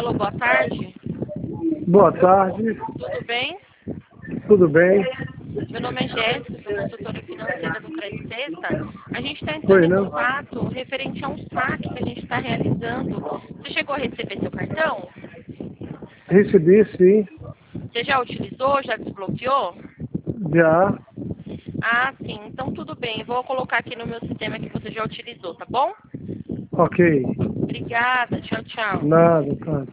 Alô, boa tarde. Boa tarde, Tudo bem? tudo bem? Meu nome é Jéssica, sou consultora financeira do Credit Sexta. A gente está entrando Foi, em não? contato referente a um saque que a gente está realizando. Você chegou a receber seu cartão? Recebi, sim, Você já utilizou? Já desbloqueou? já. Ah, sim. Então tudo bem. Vou colocar aqui no meu sistema que você já utilizou, tá bom? Ok, Obrigada. Tchau, tchau. nada, tá.